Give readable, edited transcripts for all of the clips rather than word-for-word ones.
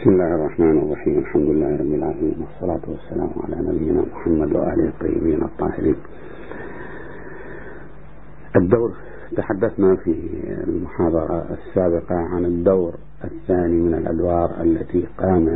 بسم الله الرحمن الرحيم. الحمد لله رب العالمين، والصلاة والسلام على نبينا محمد وآله الطيبين الطاهرين. الدور تحدثنا في المحاضرة السابقة عن الدور الثاني من الأدوار التي قام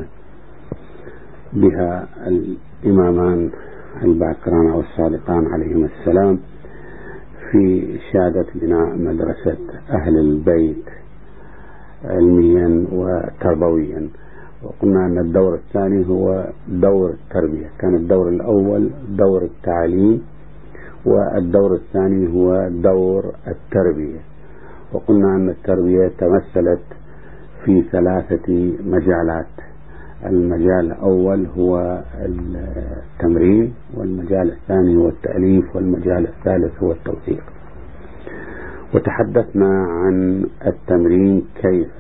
بها الإمامان الباكران أو الصادقان عليهما السلام في إشادة بناء مدرسة أهل البيت علميا وتربويا. وقلنا أن الدور الثاني هو دور التربية. كان الدور الأول دور التعليم، والدور الثاني هو دور التربية. وقلنا أن التربية تمثلت في 3 مجالات. المجال الأول هو التمرين، والمجال الثاني هو التأليف، والمجال الثالث هو التوثيق. وتحدثنا عن التمرين، كيف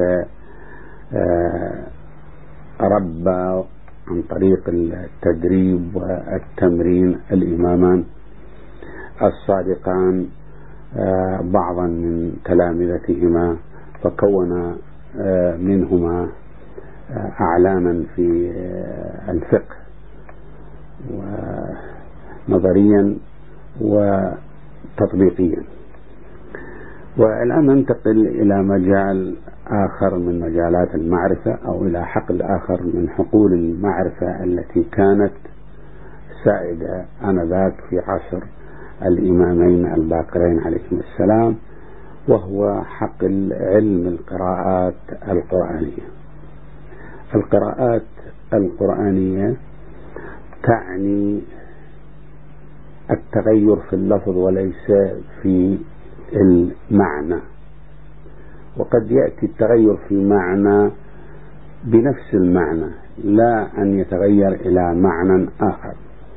ربى عن طريق التدريب والتمرين الإمامان الصادقان بعضا من تلامذتهما، فكون منهما أعلاما في الفقه ونظريا وتطبيقيا. والآن ننتقل إلى مجال آخر من مجالات المعرفة، أو إلى حقل آخر من حقول المعرفة التي كانت سائدة آنذاك في عصر الإمامين الباقرين عليهم السلام، وهو حقل علم القراءات القرآنية. القراءات القرآنية تعني التغير في اللفظ وليس في المعنى، وقد يأتي التغير في المعنى بنفس المعنى، لا أن يتغير إلى معنى آخر.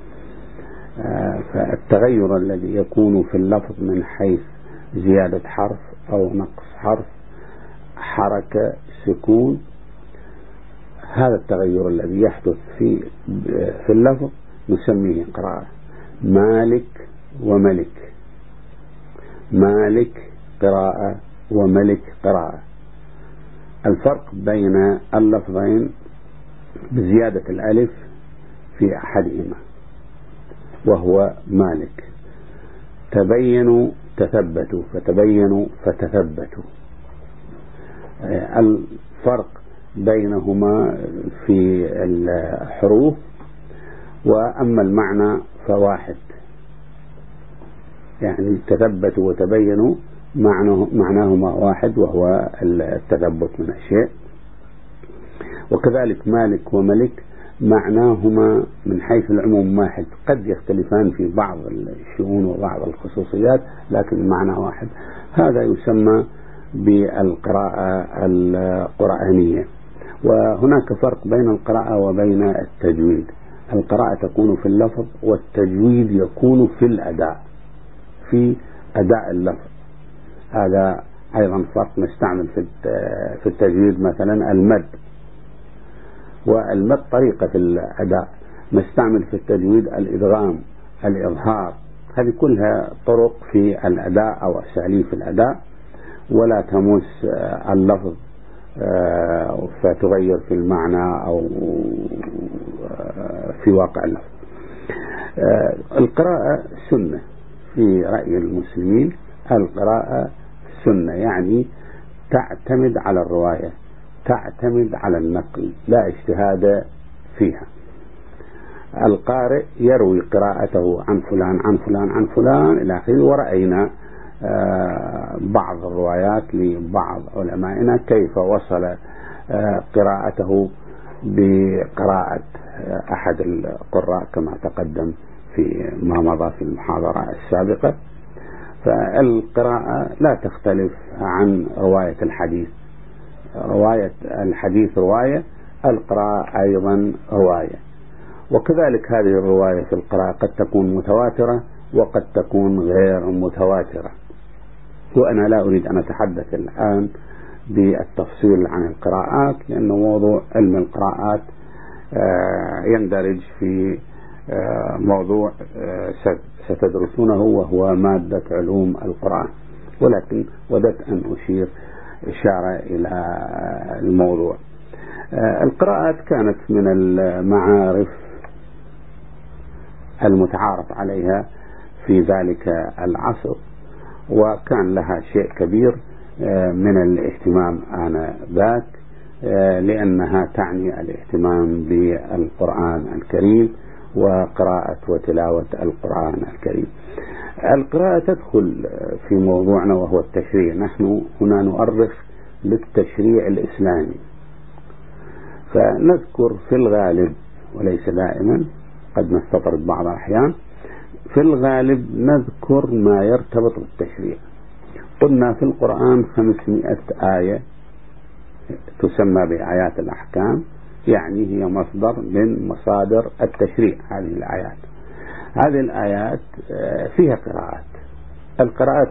فالتغير الذي يكون في اللفظ من حيث زيادة حرف أو نقص حرف، حركة، سكون، هذا التغير الذي يحدث في اللفظ نسميه قراءة. مالك وملك، مالك قراءة وملك قراءة. الفرق بين اللفظين بزيادة الألف في أحدهما، وهو مالك. تبينوا تثبتوا، فتبينوا فتثبتوا. الفرق بينهما في الحروف، وأما المعنى فواحد. يعني تثبتوا وتبينوا معناهما واحد، وهو التثبت من الشيء. وكذلك مالك وملك معناهما من حيث العموم واحد، قد يختلفان في بعض الشؤون وبعض الخصوصيات، لكن المعنى واحد. هذا يسمى بالقراءة القرآنية. وهناك فرق بين القراءة وبين التجويد. القراءة تكون في اللفظ، والتجويد يكون في الأداء، في أداء اللفظ. هذا أيضا فرق. نستعمل في التجويد مثلا المد، والمد طريقة في الأداء. نستعمل في التجويد الإدغام، الإظهار. هذه كلها طرق في الأداء أو أساليب في الأداء، ولا تمس اللفظ فتغير في المعنى أو في واقع اللفظ. القراءة سنة في رأي المسلمين. القراءة سنة يعني تعتمد على الرواية، تعتمد على النقل، لا اجتهاد فيها. القارئ يروي قراءته عن فلان عن فلان عن فلان إلى آخره. ورأينا بعض الروايات لبعض علمائنا كيف وصل قراءته بقراءة أحد القراء كما تقدم في ما مضى في المحاضرة السابقة. فالقراءة لا تختلف عن رواية الحديث. رواية الحديث رواية، القراءة أيضا رواية. وكذلك هذه الرواية في القراءة قد تكون متواترة وقد تكون غير متواترة. وأنا لا أريد أن أتحدث الآن بالتفصيل عن القراءات، لأنه موضوع علم القراءات يندرج في موضوع ستدرسونه، وهو مادة علوم القرآن. ولكن وددت أن أشير إشارة إلى الموضوع. القراءات كانت من المعارف المتعارف عليها في ذلك العصر، وكان لها شيء كبير من الاهتمام آنذاك، لأنها تعني الاهتمام بالقرآن الكريم وقراءة وتلاوة القرآن الكريم. القراءة تدخل في موضوعنا وهو التشريع. نحن هنا نؤرخ للتشريع الإسلامي، فنذكر في الغالب وليس دائما، قد نستطرد بعض الأحيان، في الغالب نذكر ما يرتبط بالتشريع. قلنا في القرآن 500 آية تسمى بآيات الأحكام، يعني هي مصدر من مصادر التشريع. هذه الآيات فيها قراءات. القراءة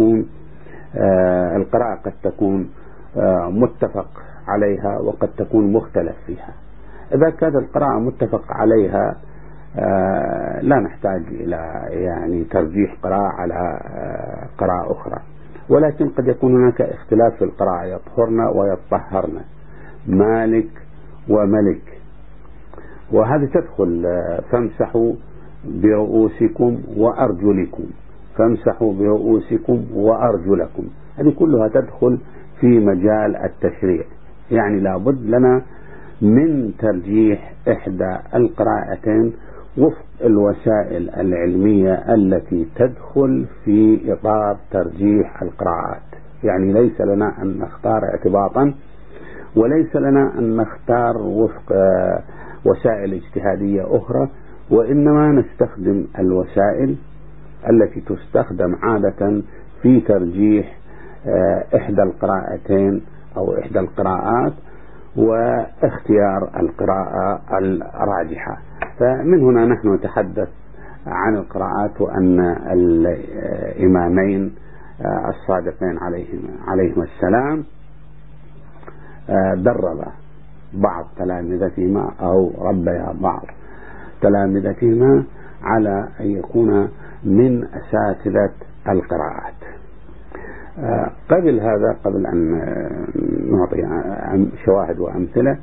قد تكون متفق عليها وقد تكون مختلف فيها. إذا كانت القراءة متفق عليها لا نحتاج إلى ترجيح قراءة على قراءة أخرى، ولكن قد يكون هناك اختلاف في القراءة، يطهرن ويطهرن، مالك وملك، وهذه تدخل فامسحوا برؤوسكم وأرجلكم، فامسحوا برؤوسكم وأرجلكم، هذه كلها تدخل في مجال التشريع. يعني لابد لنا من ترجيح إحدى القراءتين وفق الوسائل العلمية التي تدخل في إطار ترجيح القراءات. يعني ليس لنا أن نختار اعتباطا، وليس لنا أن نختار وفق وسائل اجتهادية أخرى، وإنما نستخدم الوسائل التي تستخدم عادة في ترجيح إحدى القراءتين أو إحدى القراءات واختيار القراءة الراجحة. فمن هنا نحن نتحدث عن القراءات، وأن الإمامين الصادقين عليهما السلام درب بعض تلامذتهما أو ربيا بعض تلامذتهما على أن يكون من أساتذة القراءات. قبل هذا، قبل أن نعطي شواهد وأمثلة،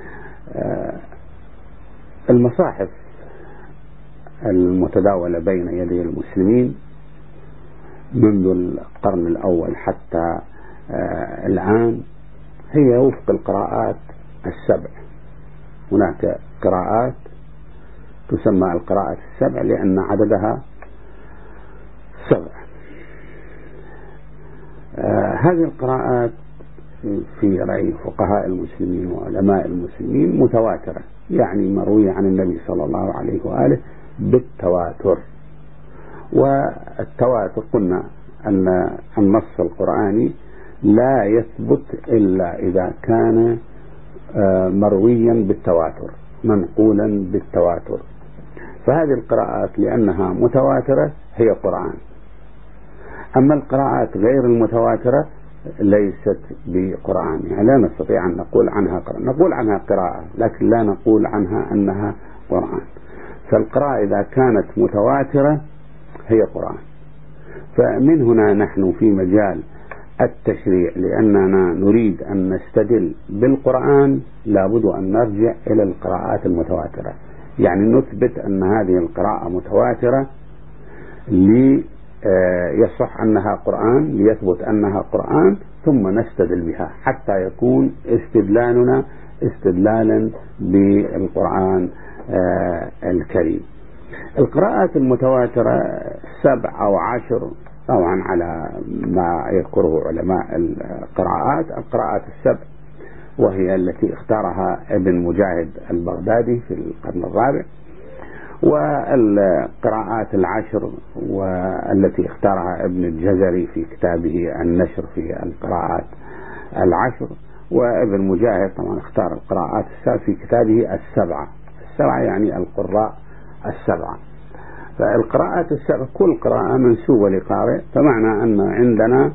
المصاحف المتداولة بين يدي المسلمين منذ القرن الأول حتى الآن هي وفق القراءات السبع. هناك قراءات تسمى القراءات السبع لأن عددها 7. هذه القراءات في رأي فقهاء المسلمين وعلماء المسلمين متواترة، يعني مروية عن النبي صلى الله عليه وآله بالتواتر. والتواتر قلنا أن النص القرآني لا يثبت إلا إذا كان مرويا بالتواتر، منقولا بالتواتر. فهذه القراءات لأنها متواترة هي قرآن. أما القراءات غير المتواترة ليست بقرآن، يعني لا نستطيع أن نقول عنها قرآن. نقول عنها قراءة لكن لا نقول عنها أنها قرآن. فالقراءة إذا كانت متواترة هي قرآن. فمن هنا نحن في مجال التشريع، لأننا نريد أن نستدل بالقرآن لابد أن نرجع إلى القراءات المتواترة، يعني نثبت أن هذه القراءة متواترة ليصح أنها قرآن، ليثبت أنها قرآن، ثم نستدل بها حتى يكون استدلالنا استدلالا بالقرآن الكريم. القراءات المتواترة 7 أو 10 طبعا على ما يذكره علماء القراءات. القراءات 7 وهي التي اختارها ابن مجاهد البغدادي في القرن الرابع، والقراءات 10 والتي اختارها ابن الجزري في كتابه النشر في القراءات 10، وابن مجاهد طبعا اختار القراءات 7 في كتابه 7 يعني القراء 7. فالقراءات 7 كل قراءة منسوبة لقارئ، فمعنى أن عندنا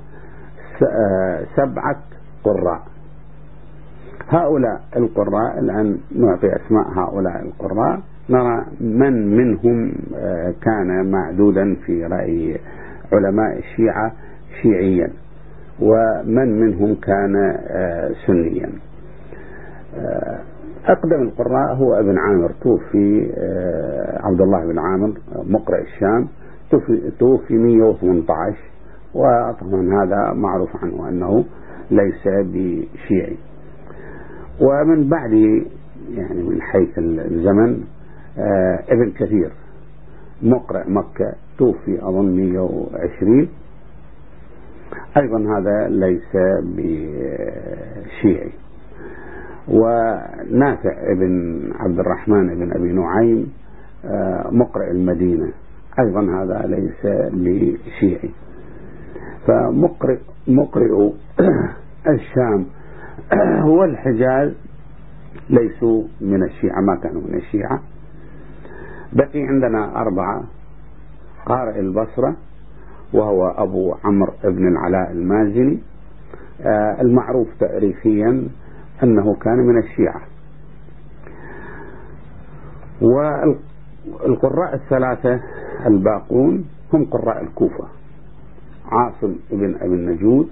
7 قراء. هؤلاء القراء الآن نعطي أسماء هؤلاء القراء، نرى من منهم كان معدودا في رأي علماء الشيعة شيعيا، ومن منهم كان سنيا. أقدم القراء هو ابن عامر، توفي عبد الله بن عامر مقرئ الشام، توفي 118، وطبعا هذا معروف عنه أنه ليس بشيعي. ومن بعده يعني من حيث الزمن ابن كثير مقرئ مكة، توفي أظن 120، أيضا هذا ليس بشيعي. ونافع ابن عبد الرحمن بن أبي نعيم مقرئ المدينة، أيضا هذا ليس بشيعي. فمقرئ الشام والحجاز ليسوا من الشيعة، ما كانوا من الشيعة. بقي عندنا 4: قارئ البصرة وهو أبو عمرو بن العلاء المازني، المعروف تاريخيا أنه كان من الشيعة. والقراء الثلاثة الباقون هم قراء الكوفة: عاصم بن أبي النجود،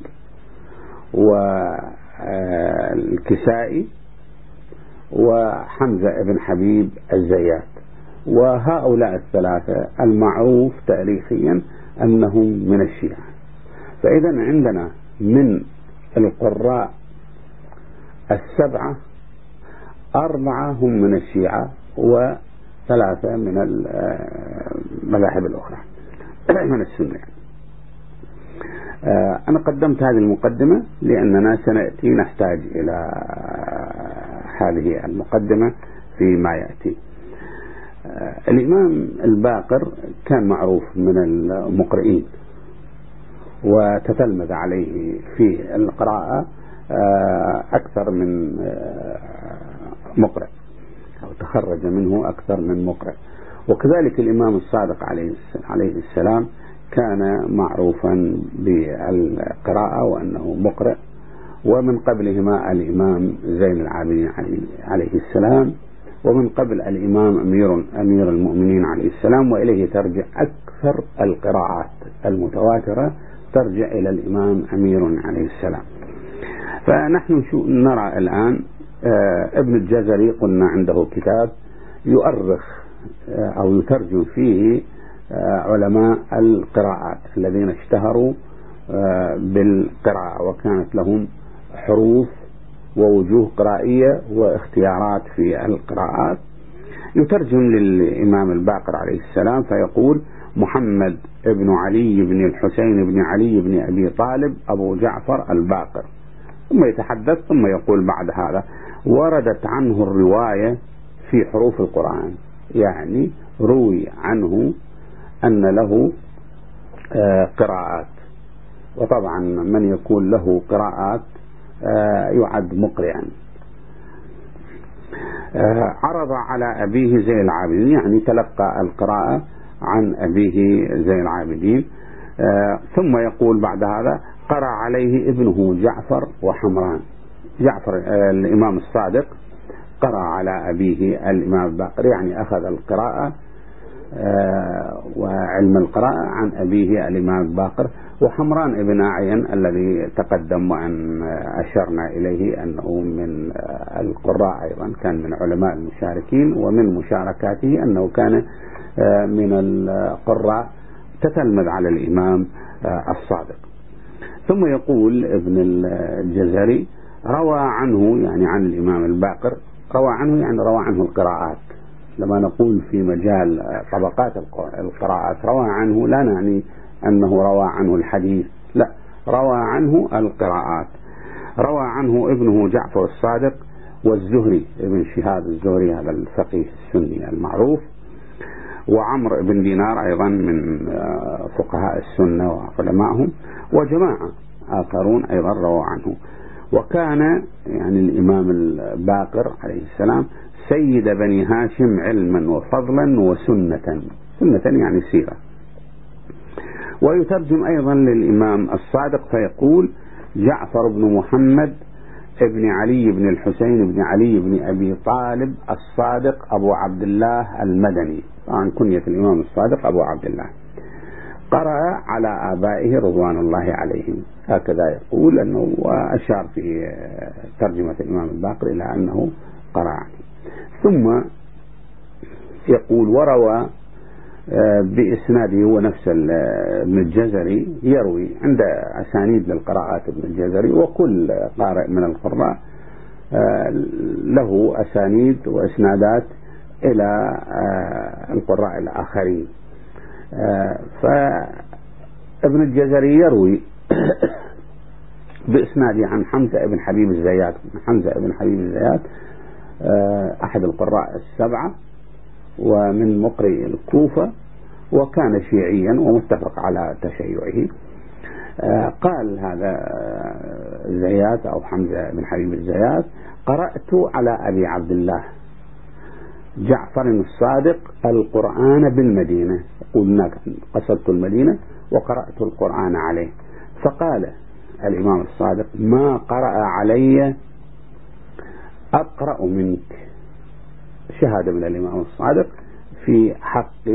والكسائي، وحمزة بن حبيب الزيات. وهؤلاء الثلاثة المعروف تاريخيا أنهم من الشيعة. فإذا عندنا من القراء 7 4 هم من الشيعة و3 من المذاهب الأخرى من السنة. أنا قدمت هذه المقدمة لأننا سنأتي نحتاج إلى هذه المقدمة فيما يأتي. الإمام الباقر كان معروف من المقرئين، وتتلمذ عليه في القراءة أكثر من مقرئ، أو تخرج منه أكثر من مقرئ. وكذلك الإمام الصادق عليه السلام كان معروفا بالقراءة وأنه مقرئ، ومن قبلهما الإمام زين العابدين عليه السلام، ومن قبل الإمام أمير المؤمنين عليه السلام، وإليه ترجع أكثر القراءات المتواترة ترجع إلى الإمام أمير عليه السلام. فنحن نرى الآن ابن الجزري قلنا عنده كتاب يؤرخ أو يترجم فيه علماء القراءات الذين اشتهروا بالقراءة، وكانت لهم حروف ووجوه قرائية واختيارات في القراءات. يترجم للإمام الباقر عليه السلام فيقول: محمد ابن علي بن الحسين بن علي بن أبي طالب أبو جعفر الباقر. ثم يتحدث ثم يقول بعد هذا: وردت عنه الرواية في حروف القرآن، يعني روي عنه أن له قراءات. وطبعا من يكون له قراءات يعد مقرئا. عرض على أبيه زين العابدين، يعني تلقى القراءة عن أبيه زين العابدين. ثم يقول بعد هذا: قرأ عليه ابنه جعفر وحمران. جعفر الإمام الصادق قرأ على أبيه الإمام الباقر، يعني أخذ القراءة وعلم القراءة عن أبيه الإمام الباقر. وحمران ابن أعين الذي تقدم وأن أشرنا إليه أنه من القراء أيضا، كان من علماء المشاركين، ومن مشاركاته أنه كان من القراء تتلمذ على الإمام الصادق. ثم يقول ابن الجزري: روى عنه، يعني عن الإمام الباقر، روى عنه يعني روى عنه القراءات. لما نقول في مجال طبقات القراءات روى عنه، لا نعني أنه روى عنه الحديث، لا، روى عنه القراءات. روى عنه ابنه جعفر الصادق والزهري ابن شهاب الزهري، هذا الفقيه السني المعروف، وعمر بن دينار أيضا من فقهاء السنة وعلمائهم، وجماعة آخرون أيضا روى عنه. وكان يعني الإمام الباقر عليه السلام سيد بني هاشم علما وفضلا وسنة، سنة يعني سيرة. ويترجم أيضا للإمام الصادق فيقول: جعفر بن محمد ابن علي بن الحسين بن علي بن أبي طالب الصادق أبو عبد الله المدني. طبعا كنية الإمام الصادق أبو عبد الله. قرأ على آبائه رضوان الله عليهم، هكذا يقول أنه، وأشار في ترجمة الإمام الباقر إلى أنه قرأ. ثم يقول وروى بإسناده هو نفس ابن الجزري، يروي عند أسانيد للقراءات ابن الجزري، وكل قارئ من القراء له أسانيد وإسنادات إلى القراء الآخرين. فابن الجزري يروي بإسناده عن حمزة بن حبيب الزيات. حمزة بن حبيب الزيات أحد القراء السبعة ومن مقرئ الكوفة، وكان شيعيا ومتفق على تشيعه. قال هذا الزيات أو حمزة بن حبيب الزيات: قرأت على أبي عبد الله جعفر الصادق القرآن بالمدينة. يقول قصدت المدينة وقرأت القرآن عليه. فقال الإمام الصادق: ما قرأ علي أقرأ منك. شهادة من الإمام الصادق في حق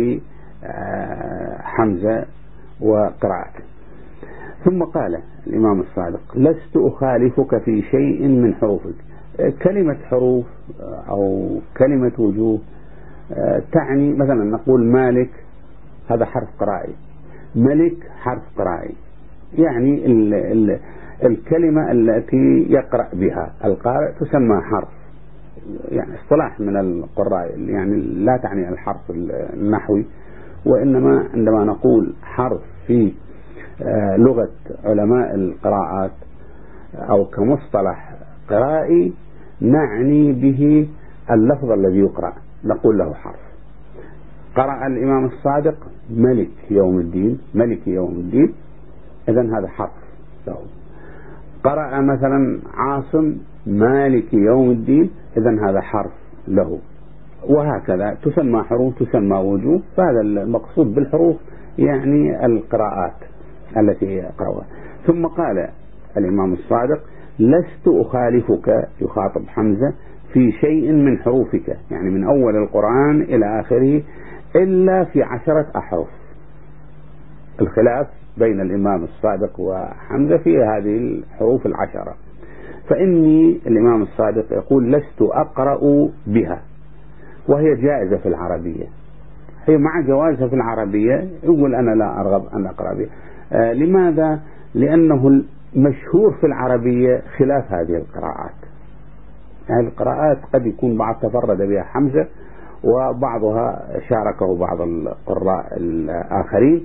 حمزة وقراءته. ثم قال الإمام الصادق: لست أخالفك في شيء من حروفك. كلمة حروف أو كلمة وجوه تعني مثلا نقول مالك، هذا حرف قرائي، ملك حرف قرائي، يعني الكلمة التي يقرأ بها القارئ تسمى حرف، يعني اصطلاح من القراء، يعني لا تعني الحرف النحوي، وإنما عندما نقول حرف في لغة علماء القراءات أو كمصطلح قرائي نعني به اللفظ الذي يقرأ، نقول له حرف. قرأ الإمام الصادق ملك يوم الدين، ملك يوم الدين، إذن هذا حرف له. قرأ مثلا عاصم مالك يوم الدين، إذن هذا حرف له. وهكذا تسمى حروف، تسمى وجوه. فهذا المقصود بالحروف يعني القراءات التي يقرأها. ثم قال الإمام الصادق: لست أخالفك، يخاطب حمزة، في شيء من حروفك، يعني من أول القرآن إلى آخره، إلا في 10 أحرف. الخلاف بين الإمام الصادق وحمزة في هذه الحروف 10. فإني الإمام الصادق يقول: لست أقرأ بها، وهي جائزة في العربية، هي مع جوازها في العربية يقول أنا لا أرغب أن أقرأ بها. لماذا؟ لأنه المشهور في العربية خلاف هذه القراءات. يعني القراءات قد يكون بعض تفرد بها حمزة، وبعضها شاركه بعض القراء الآخرين،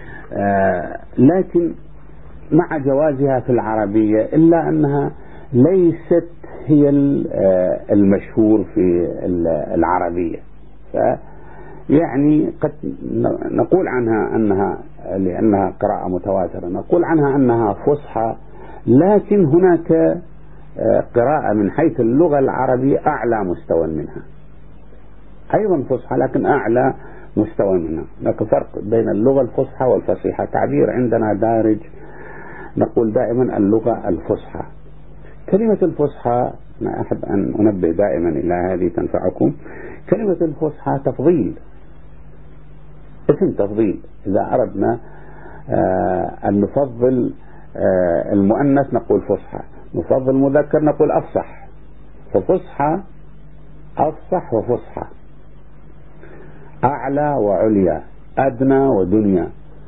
لكن مع جوازها في العربية إلا أنها ليست هي المشهور في العربية. يعني قد نقول عنها أنها لأنها قراءة متواترة نقول عنها أنها فصحى، لكن هناك قراءة من حيث اللغة العربية أعلى مستوى منها، أيضا فصحى لكن أعلى مستوى منها. هناك فرق بين اللغة الفصحى والفصيحة. تعبير عندنا دارج نقول دائما اللغة الفصحى. كلمة الفصحى أنا أحب أن أنبه دائما إلى هذه تنفعكم. كلمة الفصحى تفضيل، اسم تفضيل. إذا أردنا أن نفضل المؤنث نقول فصحى، نفضل المذكر نقول أفصح. ففصحى أفصح وفصحى، أعلى وعليا، أدنى ودنيا.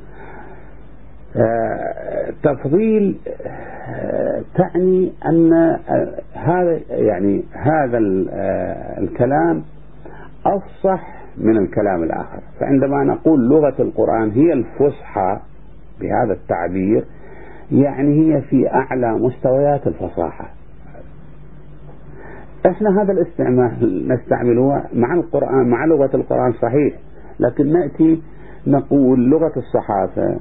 تفضيل تعني أن هذا الكلام أفصح من الكلام الآخر. فعندما نقول لغة القرآن هي الفصحى بهذا التعبير، يعني هي في أعلى مستويات الفصاحة. احنا هذا الاستعمال نستعمله مع القرآن، مع لغة القرآن صحيح، لكن نأتي نقول لغة الصحافة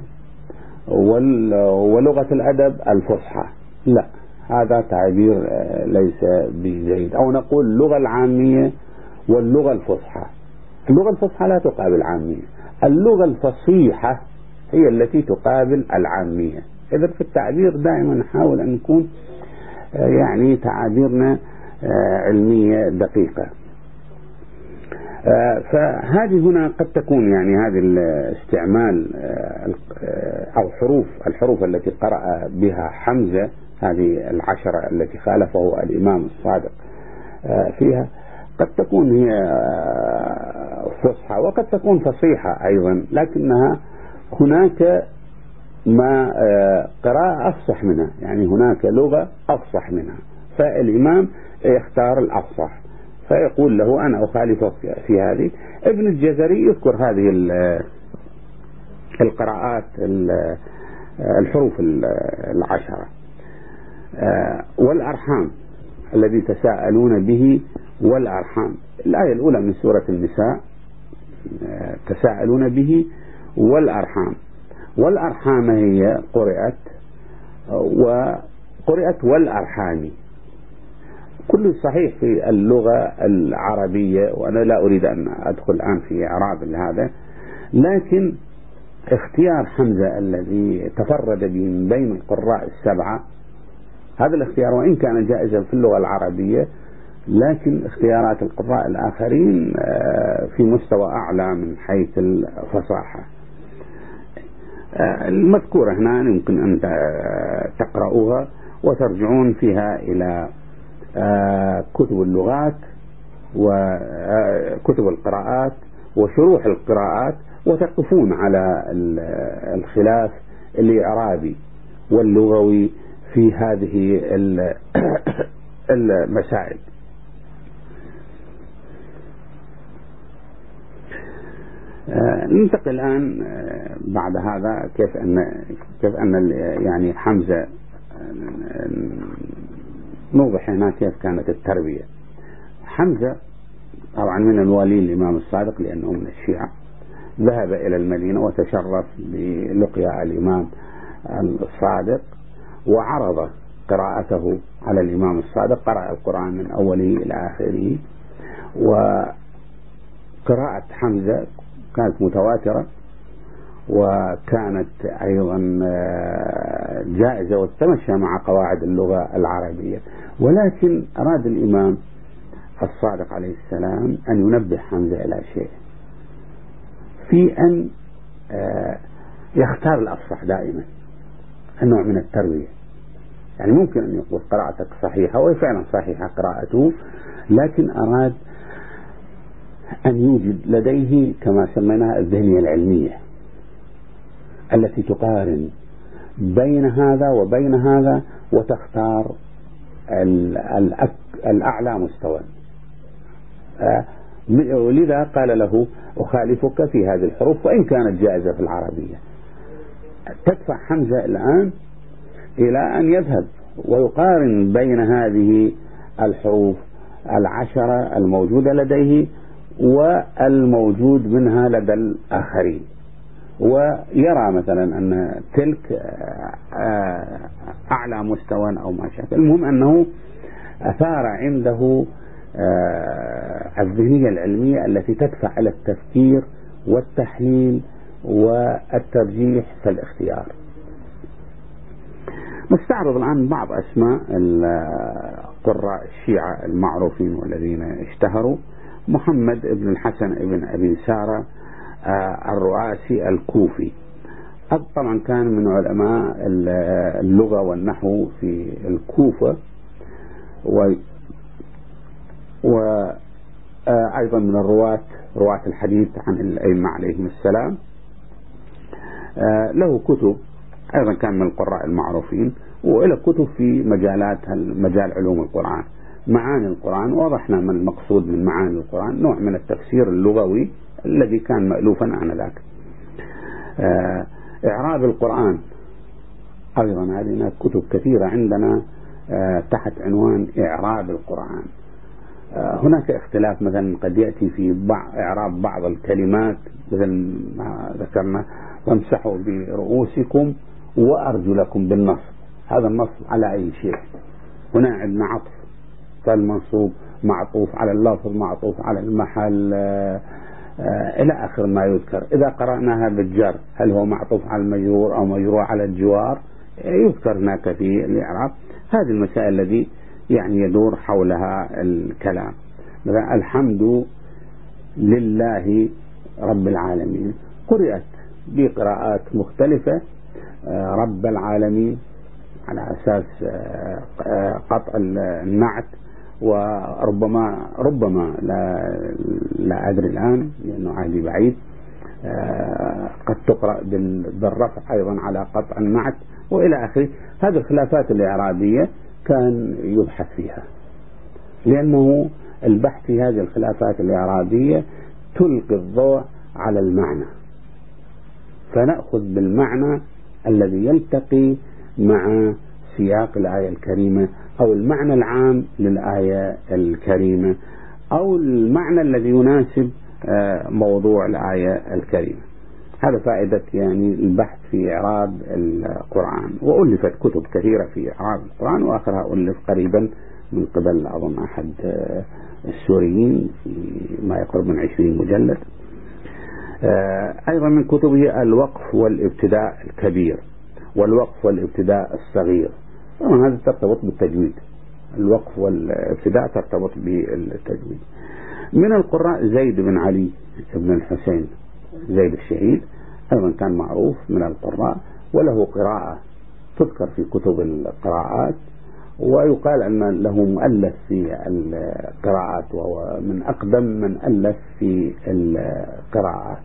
ولغة الأدب الفصحى، لا، هذا تعبير ليس بجيد. أو نقول اللغة العامية واللغة الفصحى. اللغة الفصحى لا تقابل العامية، اللغة الفصيحة هي التي تقابل العامية. إذا في التعبير دائما نحاول أن نكون يعني تعابيرنا علمية دقيقة. فهذه هنا قد تكون يعني هذه الاستعمال أو الحروف التي قرأ بها حمزة، هذه 10 التي خالفه الإمام الصادق فيها، قد تكون هي فصحى وقد تكون فصيحة أيضا، لكنها هناك ما قراءة أفصح منها، يعني هناك لغة أفصح منها، فالإمام يختار الأفصح فيقول له أنا أخالفك في هذه. ابن الجزري يذكر هذه القراءات الحروف 10. والأرحام الذي تساءلون به، والأرحام الآية الأولى من سورة النساء، تساءلون به والأرحام. والأرحام هي قرئت والأرحام، كل صحيح في اللغة العربية، وأنا لا أريد أن أدخل الآن في إعراب هذا، لكن اختيار حمزة الذي تفرد به من بين القراء 7، هذا الاختيار وإن كان جائزا في اللغة العربية، لكن اختيارات القراء الآخرين في مستوى أعلى من حيث الفصاحة. المذكورة هنا يمكن أن تقرأوها وترجعون فيها إلى كتب اللغات وكتب القراءات وشروح القراءات، وتقفون على الخلاف الإعرابي واللغوي في هذه المسائل. ننتقل الآن بعد هذا كيف أن يعني حمزة، نوضح هنا كيف كانت التربية. حمزة طبعا من الولي الإمام الصادق لأنه من الشيعة، ذهب إلى المدينة وتشرف بلقيا الإمام الصادق، وعرض قراءته على الإمام الصادق، قرأ القرآن من أوله إلى آخره. وقراءة حمزة كانت متواترة وكانت أيضا جائزة وتمشى مع قواعد اللغة العربية، ولكن أراد الإمام الصادق عليه السلام أن ينبه حمزة إلى شيء، في أن يختار الأفصح دائما، النوع من التربية. يعني ممكن أن يقول قراءتك صحيحة، وهي فعلا صحيحة قراءته، لكن أراد أن يوجد لديه كما سميناها الذهنية العلمية التي تقارن بين هذا وبين هذا وتختار الأعلى مستوى. ولذا قال له أخالفك في هذه الحروف وإن كانت جائزة في العربية. تدفع حمزة الآن إلى أن يذهب ويقارن بين هذه الحروف 10 الموجودة لديه والموجود منها لدى الآخرين، ويرى مثلا أن تلك أعلى مستوى أو ما شابه. المهم أنه أثار عنده الذهنية العلمية التي تدفع إلى التفكير والتحليل والترجيح في الاختيار. نستعرض الآن بعض أسماء القراء الشيعة المعروفين والذين اشتهروا. محمد بن الحسن بن أبي سارة الرؤاسي الكوفي، طبعا كان من علماء اللغة والنحو في الكوفة، وأيضا من رواة الحديث عن الأئمة عليهم السلام. له كتب، أيضا كان من القراء المعروفين، وإلى كتب في مجال علوم القرآن، معاني القرآن. وضحنا ما المقصود من معاني القرآن، نوع من التفسير اللغوي الذي كان مألوفا آنذاك. إعراب القرآن أيضا هذه كتب كثيرة عندنا تحت عنوان إعراب القرآن. هناك اختلاف، مثلا قد يأتي في إعراب بعض الكلمات مثل ما ذكرنا وامسحوا برؤوسكم وأرجلكم بالنصب، هذا النصب على أي شيء. هنا عندنا عطف، فالمنصوب معطوف على اللفظ، معطوف على المحل إلى آخر ما يذكر. إذا قرأناها بالجر هل هو معطوف على المجرور أو مجرور على الجوار، يذكر هناك في الإعراب. هذه المسائل التي يعني يدور حولها الكلام. الحمد لله رب العالمين قرأت بقراءات مختلفة، رب العالمين على أساس قطع النعت، وربما لا أدري الآن لأنه عهدي بعيد قد تقرأ بالرفع أيضا على قطع النعت وإلى آخره. هذه الخلافات الإعرابية كان يبحث فيها، لأنه البحث في هذه الخلافات الإعرابية تلقي الضوء على المعنى، فنأخذ بالمعنى الذي يلتقي مع سياق الآية الكريمة، أو المعنى العام للآية الكريمة، أو المعنى الذي يناسب موضوع الآية الكريمة. هذا فائدة يعني البحث في إعراب القرآن. وألفت كتب كثيرة في إعراب القرآن، وآخرها ألف قريبا من قبل أظن أحد السوريين في ما يقرب من 20 مجلد. أيضا من كتبه الوقف والابتداء الكبير والوقف والابتداء الصغير. طبعا هذا ترتبط بالتجويد، الوقف والابتداء ترتبط بالتجويد. من القراء زيد بن علي بن الحسين زيد الشهيد، أيضا كان معروف من القراء، وله قراءة تذكر في كتب القراءات، ويقال أن له مؤلف في القراءات، وهو من أقدم من ألف في القراءات.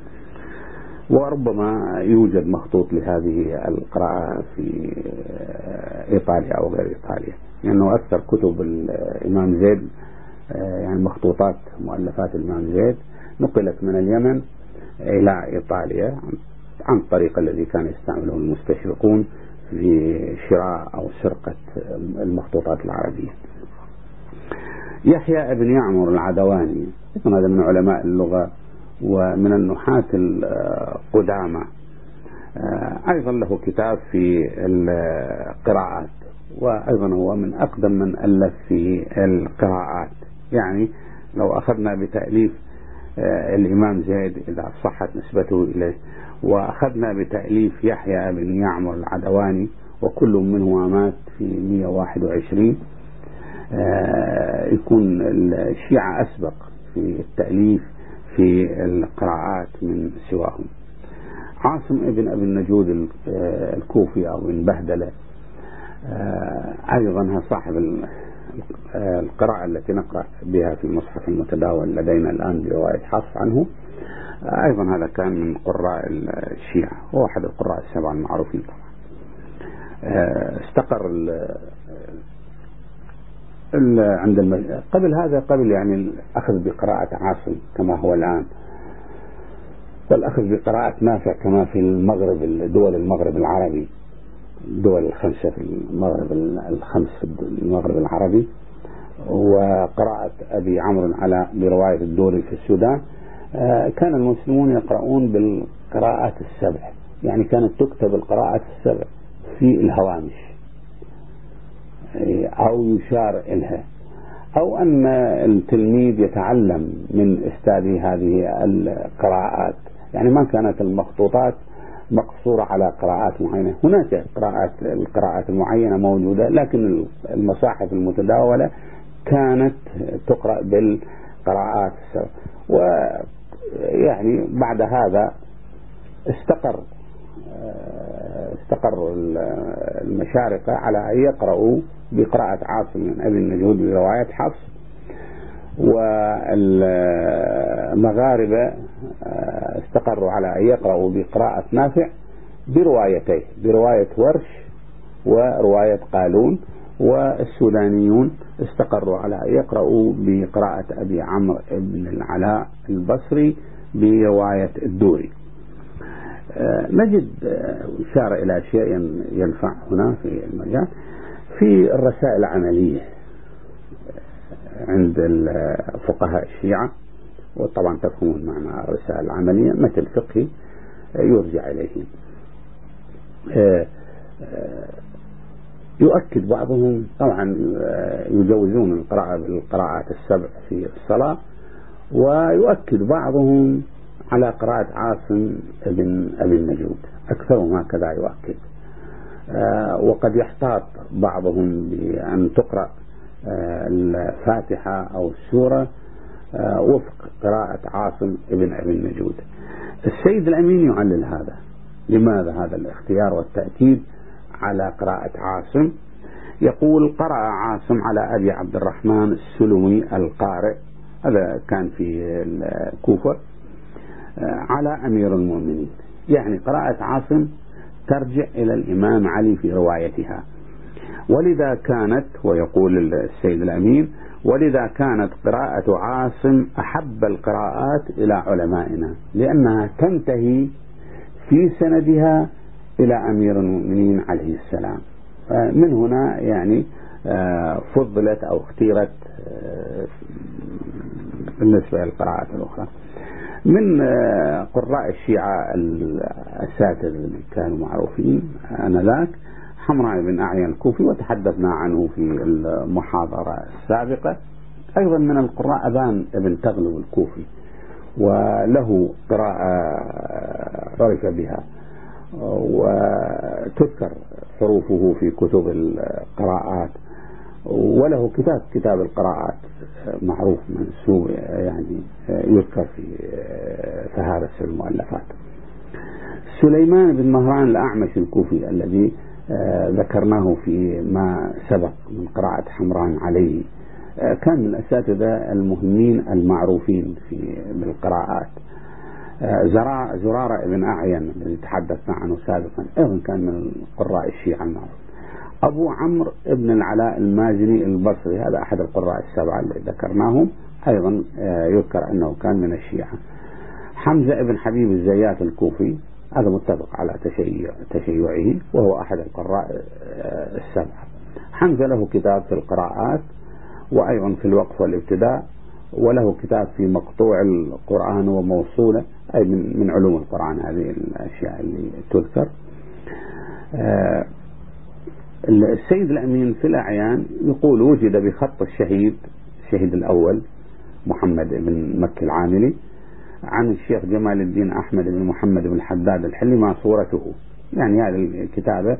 وربما يوجد مخطوط لهذه القراءة في إيطاليا أو غير إيطاليا، لأنه يعني أكثر كتب الإمام زيد يعني مخطوطات مؤلفات الإمام زيد نقلت من اليمن إلى إيطاليا عن الطريق الذي كان يستعمله المستشرقون في شراء أو سرقة المخطوطات العربية. يحيى بن يعمر العدواني هذا من علماء اللغة ومن النحاة القدامى، أيضا له كتاب في القراءات، وأيضا هو من أقدم من ألف في القراءات. يعني لو أخذنا بتأليف الإمام زيد إذا صحت نسبته إليه، وأخذنا بتأليف يحيى بن يعمر العدواني، وكل منهما مات في 121، يكون الشيعة أسبق في التأليف في القراءات من سواهم. عاصم ابن أبي النجود الكوفي أو ابن بهدلة، أيضا صاحب القراءة التي نقرأ بها في المصحف المتداول لدينا الآن برواية حفص عنه، أيضا هذا كان من قراء الشيعة، هو أحد القراء السبعة المعروفين طبعا. استقر قبل يعني الأخذ بقراءة عاصم كما هو الآن، والأخذ بقراءة نافع كما في المغرب، دول المغرب العربي، الدول الخمسة في المغرب، الخمس في المغرب العربي، وقراءة أبي عمرو على برواية الدوري في السودان. كان المسلمون يقرؤون بالقراءات السبع، يعني كانت تكتب القراءات السبع في الهوامش أو يشار إلها، أو أن التلميذ يتعلم من أستاذه هذه القراءات. يعني ما كانت المخطوطات مقصورة على قراءات معينة، هناك القراءات المعينة موجودة، لكن المصاحف المتداولة كانت تقرأ بالقراءات السبع. ويعني بعد هذا استقر المشارقة على أن يقرأوا بقراءة عاصم بن أبي النجود برواية حفص، والمغاربة استقروا على أن يقرأوا بقراءة نافع بروايتيه، برواية ورش ورواية قالون. والسودانيون استقروا على أن يقرأوا بقراءة أبي عمرو بن العلاء البصري برواية الدوري. نجد إشارة إلى شيء ينفع هنا في المجال، في الرسائل العملية عند الفقهاء الشيعة، وطبعا تفهمون معنى الرسائل العملية، مثل فقهي يرجع إليه. يؤكد بعضهم طبعا يجوزون القراءة بالقراءات السبع في الصلاة، ويؤكد بعضهم على قراءة عاصم بن أبي النجود، أكثرهم هكذا يؤكد. وقد يحتاط بعضهم بأن تقرأ الفاتحة أو السورة وفق قراءة عاصم ابن أبي النجود. السيد الأمين يعلل هذا، لماذا هذا الاختيار والتأكيد على قراءة عاصم؟ يقول: قرأ عاصم على أبي عبد الرحمن السلمي القارئ، هذا كان في الكوفة، على أمير المؤمنين. يعني قراءة عاصم ترجع إلى الإمام علي في روايتها، ولذا كانت، ويقول السيد الأمين: ولذا كانت قراءة عاصم أحب القراءات إلى علمائنا، لأنها تنتهي في سندها إلى أمير المؤمنين عليه السلام. من هنا يعني فضلت أو اختيرت بالنسبة للقراءات الأخرى. من قراء الشيعة الأساتذة اللي كانوا معروفين آنذاك حمراء بن أعين الكوفي، وتحدثنا عنه في المحاضرة السابقة. أيضا من القراء أبان بن تغلب الكوفي، وله قراءة عرف بها وتذكر حروفه في كتب القراءات، وله كتاب القراءات معروف منسوب، يعني يذكر في فهارس المؤلفات. سليمان بن مهران الأعمش الكوفي الذي ذكرناه في ما سبق من قراءة حمران عليه، كان من الأساتذة المهمين المعروفين بالقراءات. زرارة بن أعين الذي تحدثنا عنه سابقا أيضا كان من قراء الشيعة المعروف. أبو عمرو بن العلاء المازني البصري، هذا أحد القراء السبعة اللي ذكرناهم، أيضا يذكر أنه كان من الشيعة. حمزة بن حبيب الزيات الكوفي، هذا متفق على تشيعه، وهو أحد القراء السبعة. حمزة له كتاب في القراءات، وأيضا في الوقف والابتداء، وله كتاب في مقطوع القرآن وموصولة، أي من علوم القرآن، هذه الأشياء اللي تذكر. السيد الأمين في الأعيان يقول: وجد بخط الشهيد الأول محمد بن مكي العاملي عن الشيخ جمال الدين أحمد بن محمد بن الحداد الحلي مع صورته. يعني هذه الكتابة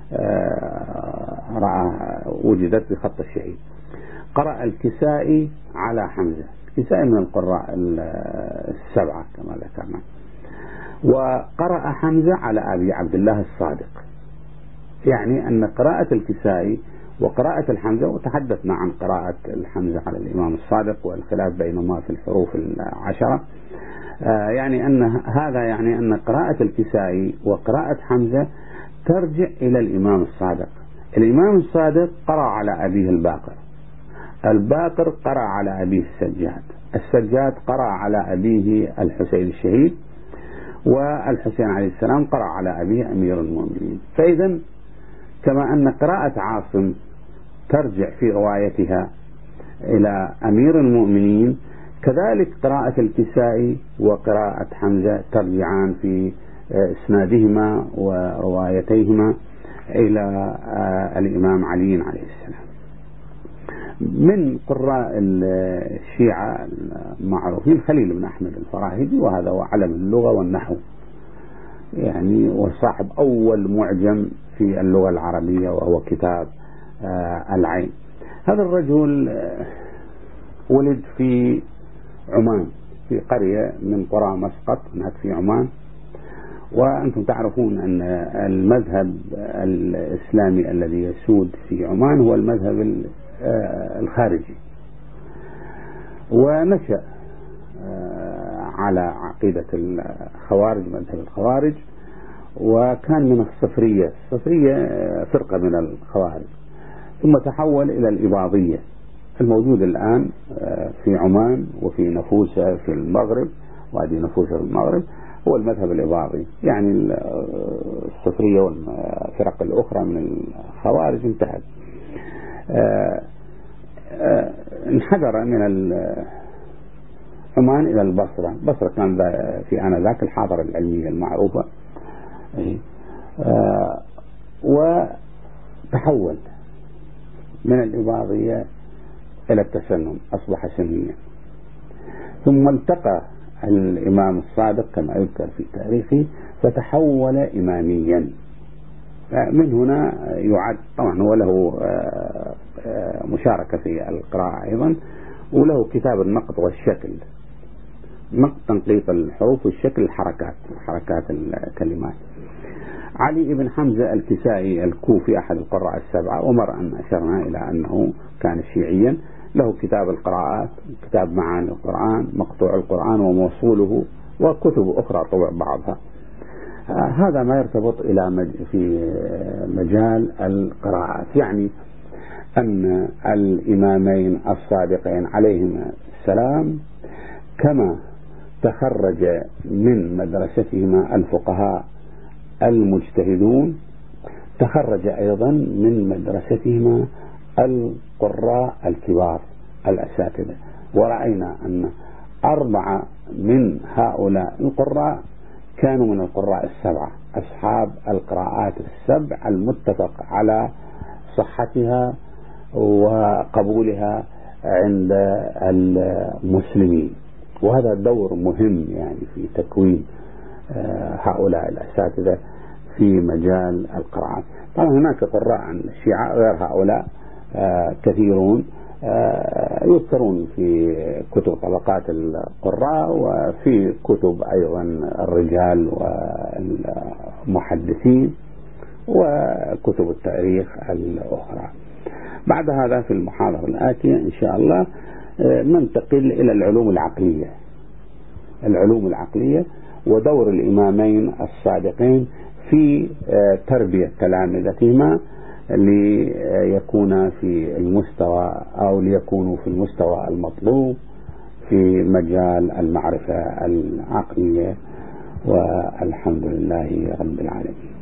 وجدت بخط الشهيد. قرأ الكسائي على حمزة، الكسائي من القراء السبعة كما ذكرنا. وقرأ حمزة على أبي عبد الله الصادق. يعني أن قراءة الكسائي وقراءة الحمزة، وتحدثنا عن قراءة الحمزة على الإمام الصادق والخلاف بينهما في الحروف 10، يعني أن هذا يعني أن قراءة الكسائي وقراءة حمزة ترجع إلى الإمام الصادق. الإمام الصادق قرأ على أبيه الباقر قرأ على أبيه السجاد قرأ على أبيه الحسين الشهيد، والحسين عليه السلام قرأ على أبيه أمير المؤمنين. فإذا كما أن قراءة عاصم ترجع في روايتها إلى أمير المؤمنين، كذلك قراءة الكسائي وقراءة حمزة ترجعان في إسنادهما وروايتيهما إلى الإمام علي عليه السلام. من قراء الشيعة المعروفين خليل بن أحمد الفراهيدي، وهذا هو علم اللغة والنحو، يعني وصاحب أول معجم في اللغة العربية، وهو كتاب العين. هذا الرجل ولد في عمان، في قرية من قرى مسقط هناك في عمان. وأنتم تعرفون أن المذهب الإسلامي الذي يسود في عمان هو المذهب الخارجي، ونشأ على عقيدة الخوارج، مذهب الخوارج، وكان من الصفرية فرقة من الخوارج، ثم تحول إلى الإباضية الموجود الآن في عمان وفي نفوسة في المغرب، وهذه نفوسة في المغرب هو المذهب الإباضي. يعني الصفرية والفرق الأخرى من الخوارج انتهت. انحدر من عمان إلى البصرة كان في آنذاك الحاضرة العلمية المعروفة، وتحول من الإباضية إلى التسنن، أصبح سنيا. ثم التقى الإمام الصادق كما يذكر في تاريخه فتحول إماميا. من هنا يعد، طبعا هو له مشاركة في القراءة أيضا، وله كتاب النقط والشكل، نقط تنقيط الحروف والشكل الحركات، حركات الكلمات. علي بن حمزة الكسائي الكوفي أحد القراء السبعة، ومر أن أشرنا إلى أنه كان شيعيا، له كتاب القراءات، كتاب معاني القرآن، مقطوع القرآن وموصوله، وكتب أخرى طبع بعضها. هذا ما يرتبط في مجال القراءات، يعني أن الإمامين الصادقين عليهما السلام كما تخرج من مدرستهما الفقهاء المجتهدون، تخرج أيضا من مدرستهما القراء الكبار الأساتذة. ورأينا أن 4 من هؤلاء القراء كانوا من القراء السبعة أصحاب القراءات السبع المتفق على صحتها وقبولها عند المسلمين. وهذا دور مهم يعني في تكوين هؤلاء الأساتذة في مجال القراءات. طبعا هناك قراء عن الشيعة غير هؤلاء كثيرون يذكرون في كتب طبقات القراء، وفي كتب أيضا الرجال والمحدثين وكتب التاريخ الأخرى. بعد هذا في المحاضرة الآتية إن شاء الله ننتقل إلى العلوم العقلية ودور الإمامين الصادقين في تربية تلامذتهما ليكونوا في المستوى المطلوب في مجال المعرفة العقلية. والحمد لله رب العالمين.